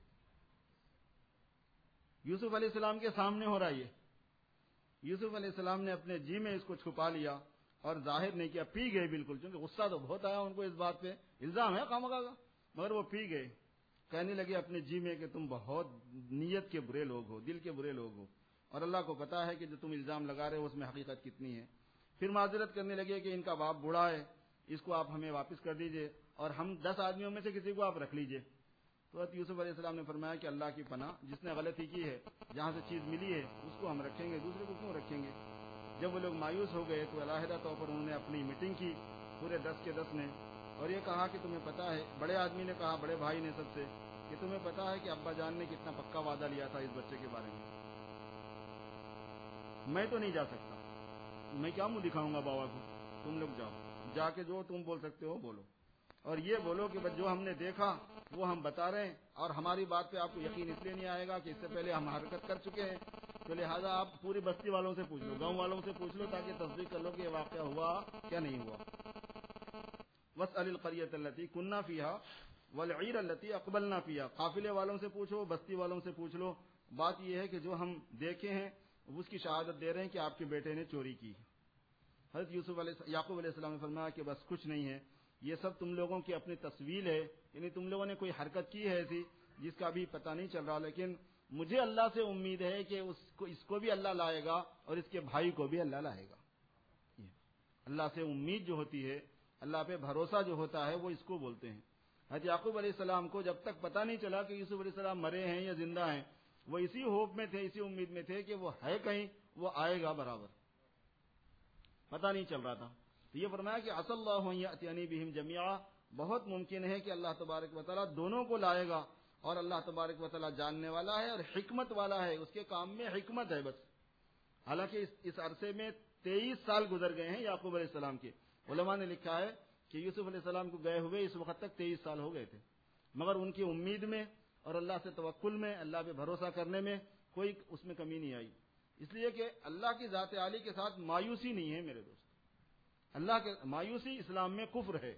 یوسف علیہ السلام کے سامنے ہو رہا ہے. یوسف علیہ السلام نے اپنے جی میں اس کو چھپا لیا اور ظاہر نہیں کیا، پی گئے بالکل، کیونکہ غصہ تو بہت آیا ان کو اس بات پہ، الزام ہے خامخواہ کا، مگر وہ پی گئے. کہنے لگے اپنے جی میں کہ تم بہت نیت کے برے لوگ ہو، دل کے برے لوگ ہو، اور اللہ کو پتا ہے کہ جو تم الزام لگا رہے ہو اس میں حقیقت کتنی ہے. پھر معذرت کرنے لگے کہ ان کا باپ بوڑھا ہے، اس کو آپ ہمیں واپس کر دیجئے اور ہم 10 آدمیوں میں سے کسی کو آپ رکھ لیجئے. تو حضرت یوسف علیہ السلام نے فرمایا کہ اللہ کی پناہ، جس نے غلطی کی ہے جہاں سے چیز ملی ہے اس کو ہم رکھیں گے، دوسرے کو کیوں رکھیں گے. جب وہ لوگ مایوس ہو گئے تو علیحدہ طور پر انہوں نے اپنی میٹنگ کی پورے 10 کے 10 نے، اور یہ کہا کہ تمہیں پتا ہے، بڑے آدمی نے کہا، بڑے بھائی نے سب سے، کہ تمہیں پتا ہے کہ ابا جان نے کتنا پکا وعدہ لیا تھا اس بچے کے بارے میں. میں تو نہیں جا سکتا، میں کیا منہ دکھاؤں گا بابا کو، تم لوگ جاؤ، جا کے جو تم بول سکتے ہو بولو، اور یہ بولو کہ جو ہم نے دیکھا وہ ہم بتا رہے ہیں، اور ہماری بات پہ آپ کو یقین اس لیے نہیں آئے گا کہ اس سے پہلے ہم حرکت کر چکے ہیں، تو لہٰذا آپ پوری بستی والوں سے پوچھ لو، گاؤں والوں سے پوچھ لو، تاکہ تصدیق کر لو کہ یہ واقعہ ہوا کیا نہیں ہوا. واسأل القریۃ التی کننا فیہا والعیر التی اقبلنا فیہا، قافلے والوں سے پوچھو، بستی والوں سے پوچھ لو. بات یہ ہے کہ جو ہم دیکھے ہیں وہ اس کی شہادت دے رہے ہیں کہ آپ کے بیٹے نے چوری کی ہے۔ حضرت یعقوب علیہ السلام نے فرمایا کہ بس کچھ نہیں ہے، یہ سب تم لوگوں کی اپنی تصویر ہے، یعنی تم لوگوں نے کوئی حرکت کی ہے ایسی جس کا ابھی پتہ نہیں چل رہا، لیکن مجھے اللہ سے امید ہے کہ اس کو بھی اللہ لائے گا اور اس کے بھائی کو بھی اللہ لائے گا۔ اللہ سے امید جو ہوتی ہے، اللہ پہ بھروسہ جو ہوتا ہے، وہ اس کو بولتے ہیں۔ حضرت یعقوب علیہ السلام کو جب تک پتہ نہیں چلا کہ یوسف علیہ السلام مرے ہیں یا زندہ ہیں، وہ اسی ہوپ میں تھے، اسی امید میں تھے کہ وہ ہے کہیں، وہ آئے گا برابر، پتہ نہیں چل رہا تھا۔ تو یہ فرمایا کہ عسى الله ان يأتيني بهم جميعا، بہت ممکن ہے کہ اللہ تبارک و تعالیٰ دونوں کو لائے گا، اور اللہ تبارک و تعالیٰ جاننے والا ہے اور حکمت والا ہے، اس کے کام میں حکمت ہے بس۔ حالانکہ اس عرصے میں 23 سال گزر گئے ہیں یعقوب علیہ السلام کے۔ علماء نے لکھا ہے کہ یوسف علیہ السلام کو گئے ہوئے اس وقت تک 23 سال ہو گئے تھے، مگر ان کی امید میں اور اللہ سے توکل میں، اللہ پہ بھروسہ کرنے میں کوئی اس میں کمی نہیں آئی، اس لیے کہ اللہ کی ذات عالی کے ساتھ مایوسی نہیں ہے میرے دوست۔ اللہ کے مایوسی اسلام میں کفر ہے،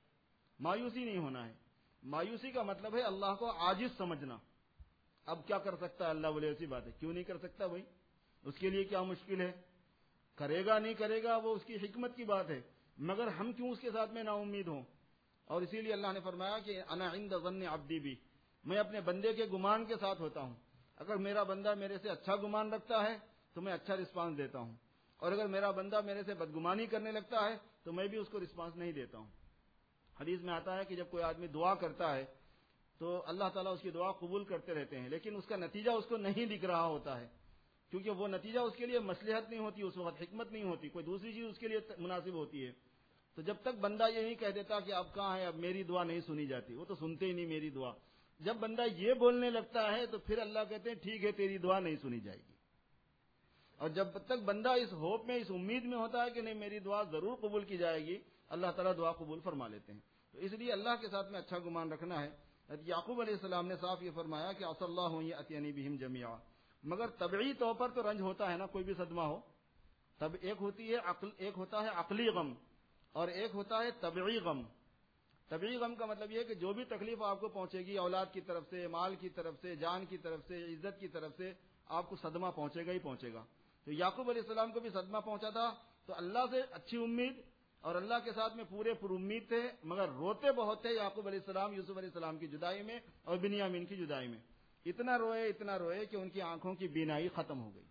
مایوسی نہیں ہونا ہے۔ مایوسی کا مطلب ہے اللہ کو عاجز سمجھنا۔ اب کیا کر سکتا ہے اللہ، بولے ایسی بات ہے، کیوں نہیں کر سکتا بھائی، اس کے لیے کیا مشکل ہے، کرے گا نہیں کرے گا وہ اس کی حکمت کی بات ہے، مگر ہم کیوں اس کے ساتھ میں نا امید ہوں۔ اور اسی لیے اللہ نے فرمایا کہ انا عند ظن عبدی بھی، میں اپنے بندے کے گمان کے ساتھ ہوتا ہوں۔ اگر میرا بندہ میرے سے اچھا گمان رکھتا ہے تو میں اچھا رسپانس دیتا ہوں، اور اگر میرا بندہ میرے سے بدگمانی کرنے لگتا ہے تو میں بھی اس کو رسپانس نہیں دیتا ہوں۔ حدیث میں آتا ہے کہ جب کوئی آدمی دعا کرتا ہے تو اللہ تعالیٰ اس کی دعا قبول کرتے رہتے ہیں، لیکن اس کا نتیجہ اس کو نہیں دکھ رہا ہوتا ہے، کیونکہ وہ نتیجہ اس کے لیے مصلحت نہیں ہوتی، اس وقت حکمت نہیں ہوتی، کوئی دوسری چیز اس کے لیے مناسب ہوتی ہے۔ تو جب تک بندہ یہ نہیں کہہ دیتا کہ اب کہاں ہے، اب میری دعا نہیں سنی جاتی، وہ تو سنتے ہی نہیں میری دعا۔ جب بندہ یہ بولنے لگتا ہے تو پھر اللہ کہتے ہیں ٹھیک ہے تیری دعا نہیں سنی جائے گی۔ اور جب تک بندہ اس ہوپ میں، اس امید میں ہوتا ہے کہ نہیں میری دعا ضرور قبول کی جائے گی، اللہ تعالیٰ دعا قبول فرما لیتے ہیں۔ تو اس لیے اللہ کے ساتھ میں اچھا گمان رکھنا ہے۔ یعقوب علیہ السلام نے صاف یہ فرمایا کہ عسى الله ان يأتيني بهم جميعا، مگر طبعی طور پر تو رنج ہوتا ہے نا، کوئی بھی صدمہ ہو، تب ایک ہوتا ہے عقلی غم اور ایک ہوتا ہے طبعی غم۔ طبعی غم کا مطلب یہ ہے کہ جو بھی تکلیف آپ کو پہنچے گی، اولاد کی طرف سے، مال کی طرف سے، جان کی طرف سے، عزت کی طرف سے، آپ کو صدمہ پہنچے گا ہی پہنچے گا۔ تو یعقوب علیہ السلام کو بھی صدمہ پہنچا تھا، تو اللہ سے اچھی امید اور اللہ کے ساتھ میں پورے پر امید تھے، مگر روتے بہت تھے یعقوب علیہ السلام یوسف علیہ السلام کی جدائی میں اور بنیامین کی جدائی میں۔ اتنا روئے کہ ان کی آنکھوں کی بینائی ختم ہو گئی۔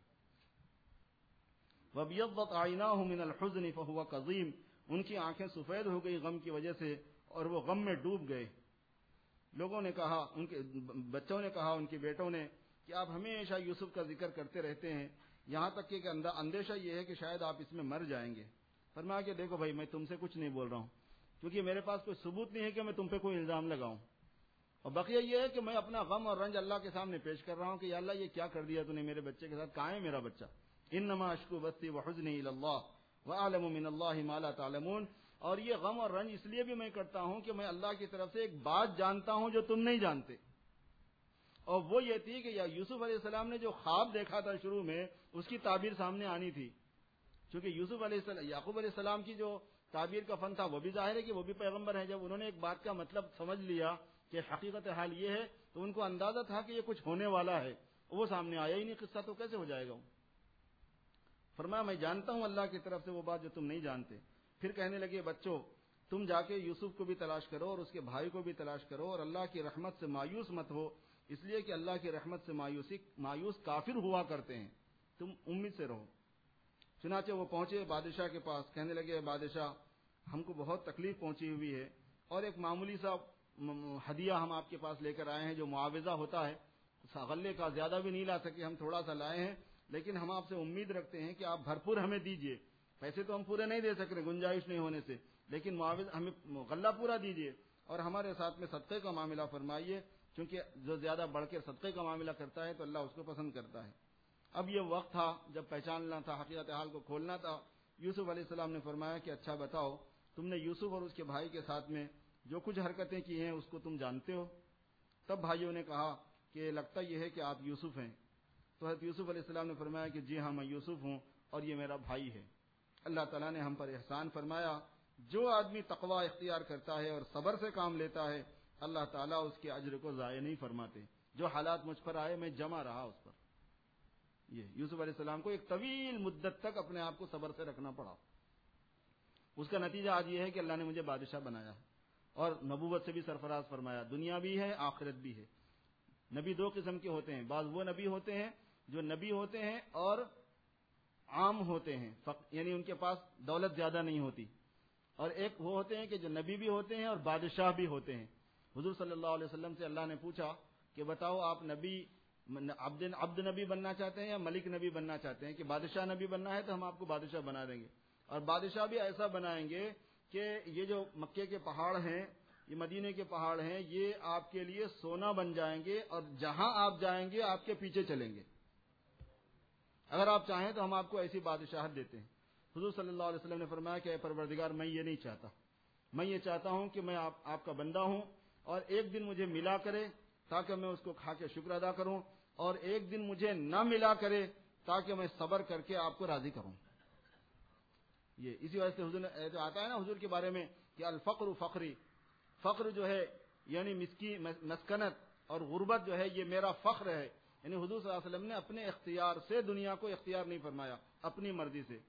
وَابْيَضَّتْ عَيْنَاهُ مِنَ الْحُزْنِ فَهُوَ كَظِيمٌ، ان کی آنکھیں سفید ہو گئی غم کی وجہ سے اور وہ غم میں ڈوب گئے۔ لوگوں نے کہا، ان کے بچوں نے کہا، ان کے بیٹوں نے کہ آپ ہمیشہ یوسف کا ذکر کرتے رہتے ہیں، یہاں تک کہ اندیشہ یہ ہے کہ شاید آپ اس میں مر جائیں گے۔ فرمایا کہ دیکھو بھائی، میں تم سے کچھ نہیں بول رہا ہوں، کیونکہ میرے پاس کوئی ثبوت نہیں ہے کہ میں تم پہ کوئی الزام لگاؤں، اور بقیہ یہ ہے کہ میں اپنا غم اور رنج اللہ کے سامنے پیش کر رہا ہوں کہ یا اللہ یہ کیا کر دیا تو نے میرے بچے کے ساتھ، کہاں ہے میرا بچہ؟ انما اشکو بثی وحزنی الی اللہ واعلم من اللہ ما لا تعلمون۔ اور یہ غم اور رنج اس لیے بھی میں کرتا ہوں کہ میں اللہ کی طرف سے ایک بات جانتا ہوں جو تم نہیں جانتے، اور وہ یہ تھی کہ یوسف علیہ السلام نے جو خواب دیکھا تھا شروع میں، اس کی تعبیر سامنے آنی تھی، چونکہ یعقوب علیہ السلام کی جو تعبیر کا فن تھا وہ بھی ظاہر ہے کہ وہ بھی پیغمبر ہیں۔ جب انہوں نے ایک بات کا مطلب سمجھ لیا کہ حقیقت حال یہ ہے تو ان کو اندازہ تھا کہ یہ کچھ ہونے والا ہے، وہ سامنے آیا ہی نہیں، قصہ تو کیسے ہو جائے گا؟ فرمایا میں جانتا ہوں اللہ کی طرف سے وہ بات جو تم نہیں جانتے۔ پھر کہنے لگے بچوں تم جا کے یوسف کو بھی تلاش کرو اور اس کے بھائی کو بھی تلاش کرو، اور اللہ کی رحمت سے مایوس مت ہو، اس لیے کہ اللہ کی رحمت سے مایوس کافر ہوا کرتے ہیں، تم امید سے رہو۔ چنانچہ وہ پہنچے بادشاہ کے پاس، کہنے لگے بادشاہ ہم کو بہت تکلیف پہنچی ہوئی ہے، اور ایک معمولی سا ہدیہ ہم آپ کے پاس لے کر آئے ہیں جو معاوضہ ہوتا ہے، غلے کا زیادہ بھی نہیں لا سکے، ہم تھوڑا سا لائے ہیں، لیکن ہم آپ سے امید رکھتے ہیں کہ آپ بھرپور ہمیں دیجئے، پیسے تو ہم پورے نہیں دے سک رہے گنجائش نہیں ہونے سے، لیکن معاوضہ ہمیں غلہ پورا دیجئے اور ہمارے ساتھ میں صدقے کا معاملہ فرمائیے، کیونکہ جو زیادہ بڑھ کے صدقے کا معاملہ کرتا ہے تو اللہ اس کو پسند کرتا ہے۔ اب یہ وقت تھا جب پہچاننا تھا، حقیقت حال کو کھولنا تھا۔ یوسف علیہ السلام نے فرمایا کہ اچھا بتاؤ تم نے یوسف اور اس کے بھائی کے ساتھ میں جو کچھ حرکتیں کی ہیں اس کو تم جانتے ہو؟ تب بھائیوں نے کہا کہ لگتا یہ ہے کہ آپ یوسف ہیں۔ تو حضرت یوسف علیہ السلام نے فرمایا کہ جی ہاں میں یوسف ہوں اور یہ میرا بھائی ہے۔ اللہ تعالیٰ نے ہم پر احسان فرمایا، جو آدمی تقوی اختیار کرتا ہے اور صبر سے کام لیتا ہے اللہ تعالیٰ اس کے اجر کو ضائع نہیں فرماتے۔ جو حالات مجھ پر آئے میں جمع رہا اس پر، یہ یوسف علیہ السلام کو ایک طویل مدت تک اپنے آپ کو صبر سے رکھنا پڑا. اس کا نتیجہ آج یہ ہے کہ اللہ نے مجھے بادشاہ بنایا ہے اور نبوت سے بھی سرفراز فرمایا. دنیا بھی ہے، آخرت بھی ہے. نبی دو قسم کے ہوتے ہیں. بعض وہ نبی ہوتے ہیں جو نبی ہوتے ہیں اور عام ہوتے ہیں، یعنی ان کے پاس دولت زیادہ نہیں ہوتی. اور ایک وہ ہوتے ہیں کہ جو نبی بھی ہوتے ہیں اور بادشاہ بھی ہوتے ہیں. حضور صلی اللہ علیہ وسلم سے اللہ نے پوچھا کہ بتاؤ آپ نبی عبد نبی بننا چاہتے ہیں یا ملک نبی بننا چاہتے ہیں؟ کہ بادشاہ نبی بننا ہے تو ہم آپ کو بادشاہ بنا دیں گے، اور بادشاہ بھی ایسا بنائیں گے کہ یہ جو مکے کے پہاڑ ہیں، یہ مدینے کے پہاڑ ہیں، یہ آپ کے لیے سونا بن جائیں گے اور جہاں آپ جائیں گے آپ کے پیچھے چلیں گے. اگر آپ چاہیں تو ہم آپ کو ایسی بادشاہت دیتے ہیں. حضور صلی اللہ علیہ وسلم نے فرمایا کہ اے پروردگار، میں یہ نہیں چاہتا. میں یہ چاہتا ہوں کہ میں آپ کا بندہ ہوں اور ایک دن مجھے ملا کرے تاکہ میں اس کو کھا کے شکر ادا کروں، اور ایک دن مجھے نہ ملا کرے تاکہ میں صبر کر کے آپ کو راضی کروں. یہ اسی وجہ سے حضور جو آتا ہے نا حضور کے بارے میں کہ الفقر فخری، فقر جو ہے یعنی مسکنت اور غربت جو ہے یہ میرا فخر ہے. یعنی حضور صلی اللہ علیہ وسلم نے اپنے اختیار سے دنیا کو اختیار نہیں فرمایا، اپنی مرضی سے.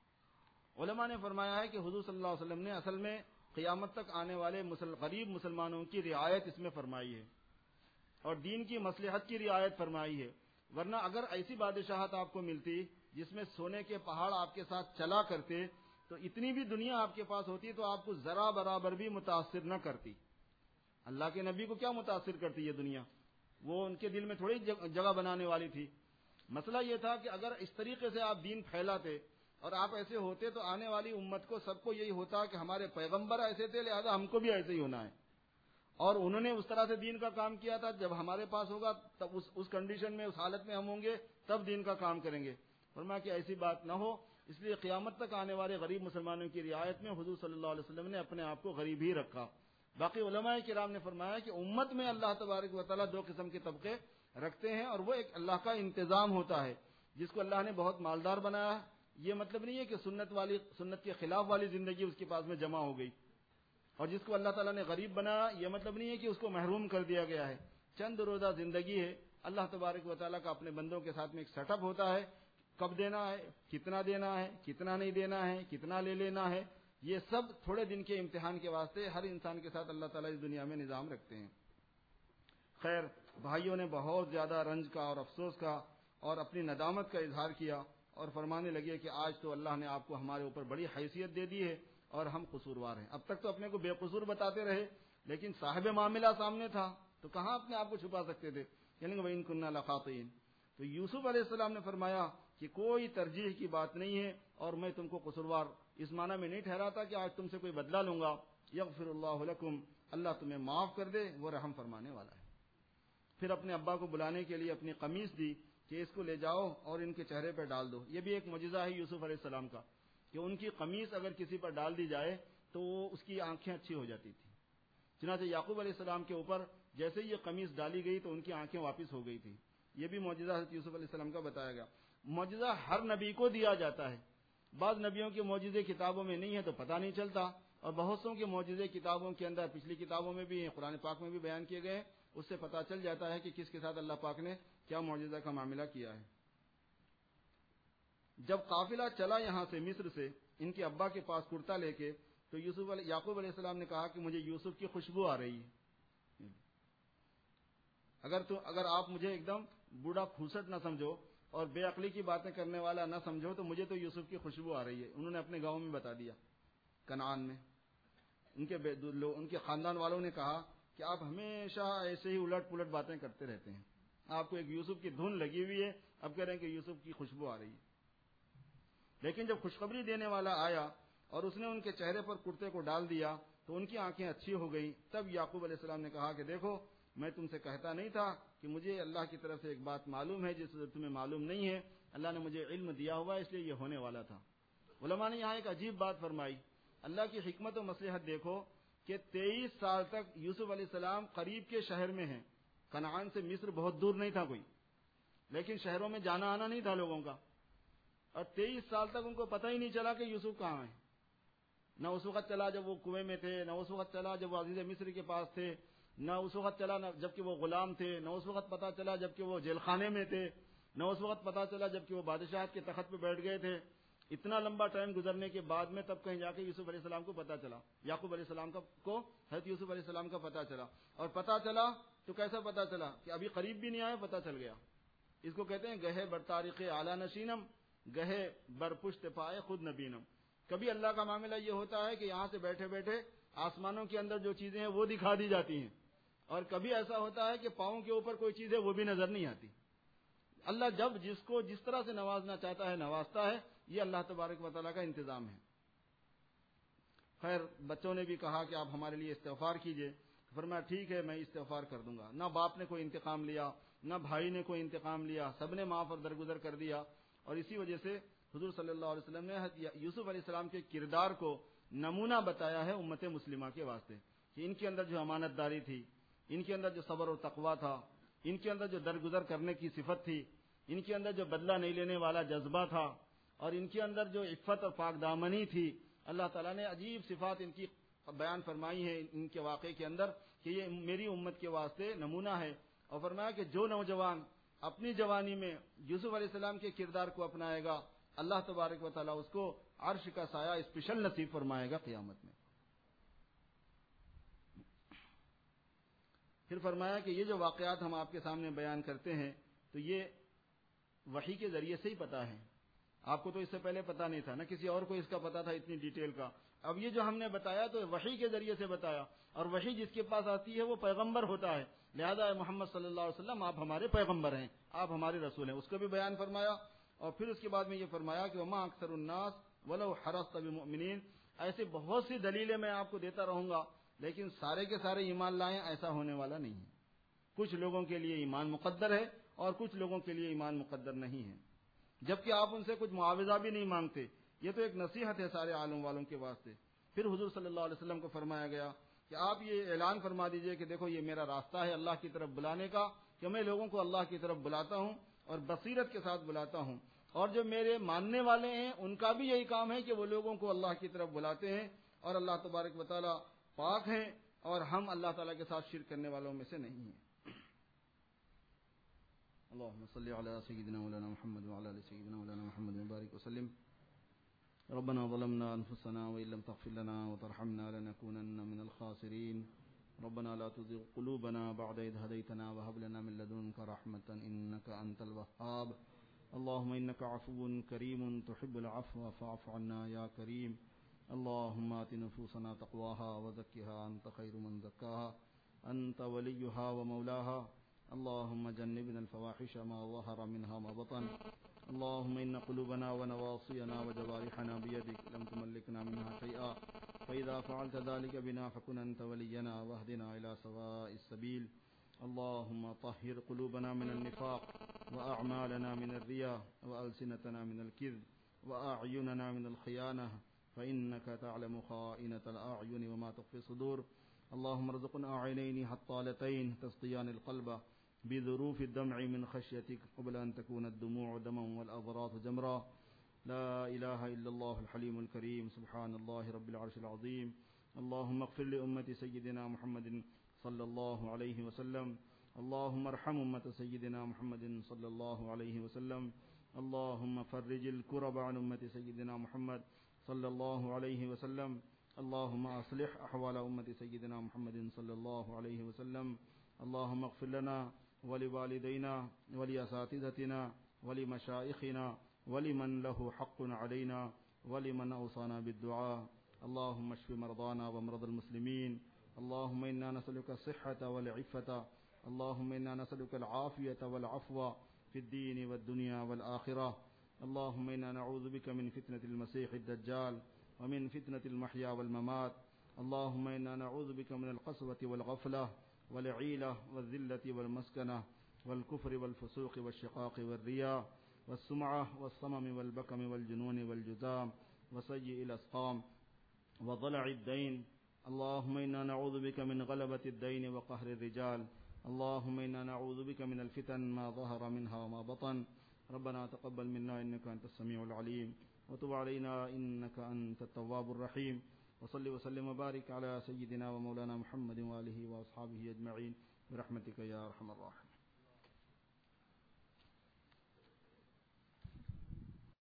علماء نے فرمایا ہے کہ حضور صلی اللہ علیہ وسلم نے اصل میں قیامت تک آنے والے غریب مسلمانوں کی رعایت اس میں فرمائی ہے اور دین کی مصلحت کی رعایت فرمائی ہے. ورنہ اگر ایسی بادشاہت آپ کو ملتی جس میں سونے کے پہاڑ آپ کے ساتھ چلا کرتے تو اتنی بھی دنیا آپ کے پاس ہوتی تو آپ کو ذرا برابر بھی متاثر نہ کرتی. اللہ کے نبی کو کیا متاثر کرتی یہ دنیا؟ وہ ان کے دل میں تھوڑی جگہ بنانے والی تھی. مسئلہ یہ تھا کہ اگر اس طریقے سے آپ دین پھیلاتے اور آپ ایسے ہوتے تو آنے والی امت کو سب کو یہی ہوتا کہ ہمارے پیغمبر ایسے تھے لہذا ہم کو بھی ایسے ہی ہونا ہے. اور انہوں نے اس طرح سے دین کا کام کیا تھا، جب ہمارے پاس ہوگا تب اس کنڈیشن میں، اس حالت میں ہم ہوں گے تب دین کا کام کریں گے. فرمایا کہ ایسی بات نہ ہو، اس لیے قیامت تک آنے والے غریب مسلمانوں کی رعایت میں حضور صلی اللہ علیہ وسلم نے اپنے آپ کو غریب ہی رکھا. باقی علماء کرام نے فرمایا کہ امت میں اللہ تبارک و تعالیٰ دو قسم کے طبقے رکھتے ہیں، اور وہ ایک اللہ کا انتظام ہوتا ہے. جس کو اللہ نے بہت مالدار بنایا، یہ مطلب نہیں ہے کہ سنت کے خلاف والی زندگی اس کے پاس میں جمع ہو گئی. اور جس کو اللہ تعالیٰ نے غریب بنایا، یہ مطلب نہیں ہے کہ اس کو محروم کر دیا گیا ہے. چند روزہ زندگی ہے. اللہ تبارک و تعالیٰ کا اپنے بندوں کے ساتھ میں ایک سیٹ اپ ہوتا ہے، کب دینا ہے، کتنا نہیں دینا ہے، کتنا لے لینا ہے. یہ سب تھوڑے دن کے امتحان کے واسطے ہر انسان کے ساتھ اللہ تعالیٰ اس دنیا میں نظام رکھتے ہیں. خیر، بھائیوں نے بہت زیادہ رنج کا اور افسوس کا اور اپنی ندامت کا اظہار کیا اور فرمانے لگے کہ آج تو اللہ نے آپ کو ہمارے اوپر بڑی حیثیت دے دی ہے اور ہم قصوروار ہیں. اب تک تو اپنے کو بے قصور بتاتے رہے، لیکن صاحب معاملہ سامنے تھا تو کہاں اپنے آپ کو چھپا سکتے تھے. یعنی وَإِن كُنَّا لَخَاطِئِينَ. تو یوسف علیہ السلام نے فرمایا کہ کوئی ترجیح کی بات نہیں ہے اور میں تم کو قصوروار اس معنی میں نہیں ٹھہراتا کہ آج تم سے کوئی بدلہ لوں گا. یغفر اللہ لکم، اللہ تمہیں معاف کر دے، وہ رحم فرمانے والا ہے. پھر اپنے ابا کو بلانے کے لیے اپنی قمیص دی کہ اس کو لے جاؤ اور ان کے چہرے پر ڈال دو. یہ بھی ایک معجزہ ہے یوسف علیہ السلام کا کہ ان کی قمیص اگر کسی پر ڈال دی جائے تو اس کی آنکھیں اچھی ہو جاتی تھی. چنانچہ یعقوب علیہ السلام کے اوپر جیسے یہ قمیص ڈالی گئی تو ان کی آنکھیں واپس ہو گئی تھی. یہ بھی معجزہ حضرت یوسف علیہ السلام کا بتایا گیا. معجزہ ہر نبی کو دیا جاتا ہے. بعض نبیوں کے معجزے کتابوں میں نہیں ہے تو پتہ نہیں چلتا، اور بہت سوں کے معجزے کتابوں کے اندر پچھلی کتابوں میں بھی ہیں، قرآن پاک میں بھی بیان کیے گئے. اس سے پتہ چل جاتا ہے کہ کس کے ساتھ اللہ پاک نے کیا معجزہ کا معاملہ کیا ہے. جب قافلہ چلا یہاں سے مصر سے ان کے ابا کے پاس کرتا لے کے، تو یعقوب علیہ السلام نے کہا کہ مجھے یوسف کی خوشبو آ رہی ہے. اگر آپ مجھے ایک دم بوڑھا کھوسٹ نہ سمجھو اور بے عقلی کی باتیں کرنے والا نہ سمجھو تو مجھے تو یوسف کی خوشبو آ رہی ہے. انہوں نے اپنے گاؤں میں بتا دیا، کنعان میں. ان کے خاندان والوں نے کہا کہ آپ ہمیشہ ایسے ہی الٹ پلٹ باتیں کرتے رہتے ہیں، آپ کو ایک یوسف کی دھن لگی ہوئی ہے، اب کہہ رہے ہیں کہ یوسف کی خوشبو آ رہی ہے. لیکن جب خوشخبری دینے والا آیا اور اس نے ان کے چہرے پر کرتے کو ڈال دیا تو ان کی آنکھیں اچھی ہو گئیں. تب یعقوب علیہ السلام نے کہا کہ دیکھو، میں تم سے کہتا نہیں تھا کہ مجھے اللہ کی طرف سے ایک بات معلوم ہے جس تمہیں معلوم نہیں ہے. اللہ نے مجھے علم دیا ہوا ہے، اس لیے یہ ہونے والا تھا. علماء نے یہاں ایک عجیب بات فرمائی. اللہ کی حکمت و مصلحت دیکھو کہ 23 سال تک یوسف علیہ السلام قریب کے شہر میں ہیں. کنعان سے مصر بہت دور نہیں تھا کوئی، لیکن شہروں میں جانا آنا نہیں تھا لوگوں کا. اور 23 سال تک ان کو پتہ ہی نہیں چلا کہ یوسف کہاں ہے. نہ اس وقت چلا جب وہ کنویں میں تھے، نہ اس وقت چلا جب وہ عزیز مصر کے پاس تھے، نہ اس وقت چلا جب کہ وہ غلام تھے، نہ اس وقت پتہ چلا جب کہ وہ جیل خانے میں تھے. نہ اس وقت پتا چلا جبکہ وہ بادشاہت کے تخت پہ بیٹھ گئے تھے، اتنا لمبا ٹائم گزرنے کے بعد میں تب کہیں جا کے یوسف علیہ السلام کو پتا چلا، یعقوب علیہ السلام کو حضرت یوسف علیہ السلام کا پتا چلا، اور پتا چلا تو کیسا پتا چلا کہ ابھی قریب بھی نہیں آیا، پتا چل گیا۔ اس کو کہتے ہیں گہے بر تاریخ اعلی نشینم، گہے بر پشت پائے خود نبینم۔ کبھی اللہ کا معاملہ یہ ہوتا ہے کہ یہاں سے بیٹھے بیٹھے آسمانوں کے اندر جو چیزیں ہیں وہ دکھا دی جاتی ہیں، اور کبھی ایسا ہوتا ہے کہ پاؤں کے اوپر کوئی چیز ہے وہ بھی نظر نہیں آتی۔ اللہ جب جس کو جس طرح سے نوازنا چاہتا ہے نوازتا ہے، یہ اللہ تبارک و تعالیٰ کا انتظام ہے۔ خیر، بچوں نے بھی کہا کہ آپ ہمارے لیے استغفار کیجئے، فرمایا ٹھیک ہے میں استغفار کر دوں گا۔ نہ باپ نے کوئی انتقام لیا، نہ بھائی نے کوئی انتقام لیا، سب نے معاف اور درگزر کر دیا، اور اسی وجہ سے حضور صلی اللہ علیہ وسلم نے یوسف علیہ السلام کے کردار کو نمونہ بتایا ہے امت مسلمہ کے واسطے، کہ ان کے اندر جو امانت داری تھی، ان کے اندر جو صبر و تقوی تھا، ان کے اندر جو درگزر کرنے کی صفت تھی، ان کے اندر جو بدلہ نہیں لینے والا جذبہ تھا، اور ان کے اندر جو عفت اور پاک دامنی تھی، اللہ تعالیٰ نے عجیب صفات ان کی بیان فرمائی ہے ان کے واقعے کے اندر کہ یہ میری امت کے واسطے نمونہ ہے، اور فرمایا کہ جو نوجوان اپنی جوانی میں یوسف علیہ السلام کے کردار کو اپنائے گا، اللہ تبارک و تعالیٰ اس کو عرش کا سایہ اسپیشل نصیب فرمائے گا قیامت میں۔ پھر فرمایا کہ یہ جو واقعات ہم آپ کے سامنے بیان کرتے ہیں تو یہ وحی کے ذریعے سے ہی پتا ہے، آپ کو تو اس سے پہلے پتا نہیں تھا، نہ کسی اور کو اس کا پتا تھا اتنی ڈیٹیل کا۔ اب یہ جو ہم نے بتایا تو وحی کے ذریعے سے بتایا، اور وحی جس کے پاس آتی ہے وہ پیغمبر ہوتا ہے، لہذا محمد صلی اللہ علیہ وسلم آپ ہمارے پیغمبر ہیں، آپ ہمارے رسول ہیں، اس کو بھی بیان فرمایا۔ اور پھر اس کے بعد میں یہ فرمایا کہ وما اکثر الناس ولو حرصت بمؤمنین، ایسے بہت سی دلیلیں میں آپ کو دیتا رہوں گا، لیکن سارے کے سارے ایمان لائیں ایسا ہونے والا نہیں ہے۔ کچھ لوگوں کے لیے ایمان مقدر ہے اور کچھ لوگوں کے لیے ایمان مقدر نہیں ہے، جبکہ آپ ان سے کچھ معاوضہ بھی نہیں مانگتے، یہ تو ایک نصیحت ہے سارے عالم والوں کے واسطے۔ پھر حضور صلی اللہ علیہ وسلم کو فرمایا گیا کہ آپ یہ اعلان فرما دیجئے کہ دیکھو یہ میرا راستہ ہے اللہ کی طرف بلانے کا، کہ میں لوگوں کو اللہ کی طرف بلاتا ہوں اور بصیرت کے ساتھ بلاتا ہوں، اور جو میرے ماننے والے ہیں ان کا بھی یہی کام ہے کہ وہ لوگوں کو اللہ کی طرف بلاتے ہیں، اور اللہ تبارک و تعالیٰ پاک ہیں اور ہم اللہ تعالیٰ کے ساتھ شرک کرنے والوں میں سے نہیں ہیں۔ اللهم صل على سيدنا مولانا محمد وعلى ال سيدنا مولانا محمد وبارك وسلم۔ ربنا ظلمنا انفسنا وان لم تغفر لنا وترحمنا لنكونن من الخاسرين، ربنا لا تزغ قلوبنا بعد إذ هديتنا وهب لنا من لدنك رحمة إنك أنت الوهاب، اللهم إنك عفو كريم تحب العفو فاعف عنا يا كريم، اللهم آت نفوسنا تقواها وزكها أنت خير من زكاها أنت وليها ومولاها، اللهم جنبنا الفواحش ما ظهر منها ما بطن، اللهم إن قلوبنا ونواصينا وجوارحنا بيدك لم تملكنا منها شيئا، فإذا فعلت ذلك بنا فكن أنت ولينا واهدنا إلى سواء السبيل، اللهم طهر قلوبنا من النفاق وأعمالنا من الرياء وألسنتنا من الكذب وأعيننا من الخيانة، فإنك تعلم خائنة الأعين وما تخفي الصدور، اللهم ارزقنا عينين حطالتين تسقيان القلب بذروف الدمع من خشيتك قبل أن تكون الدموع دما والأضراط جمرا، لا إله إلا الله الحليم الكريم، سبحان الله رب العرش العظيم، اللهم اغفر لأمة سيدنا محمد صلى الله عليه وسلم، اللهم ارحم أمة سيدنا محمد صلى الله عليه وسلم، اللهم فرج الكرب عن أمة سيدنا محمد صلى الله عليه وسلم، اللهم أصلح أحوال أمة سيدنا محمد صلى الله عليه وسلم، اللهم اغفر لنا ولوالدينا ولأساتذتنا ولمشائخنا ولمن له حق علينا ولمن أوصانا بالدعاء، اللهم اشف مرضانا ومرضى المسلمين، اللهم إنا نسألك الصحة والعفة، اللهم إنا نسألك العافية والعفو في الدين والدنيا والآخرة، اللهم إنا نعوذ بك من فتنة المسيح الدجال ومن فتنة المحيا والممات، اللهم إنا نعوذ بك من القسوة والغفلة والعيلة والذلة والمسكنة والكفر والفسوق والشقاق والرياء والسمعة والصمم والبكم والجنون والجذام وسيء الأسقام وضلع الدين، اللهم إنا نعوذ بك من غلبة الدين وقهر الرجال، اللهم إنا نعوذ بك من الفتن ما ظهر منها وما بطن، ربنا تقبل منا إنك أنت السميع العليم وتب علينا إنك أنت التواب الرحيم، وصل وسلم وبارك على سيدنا ومولانا محمد وآله وأصحابه أجمعين برحمتك يا أرحم الراحمين۔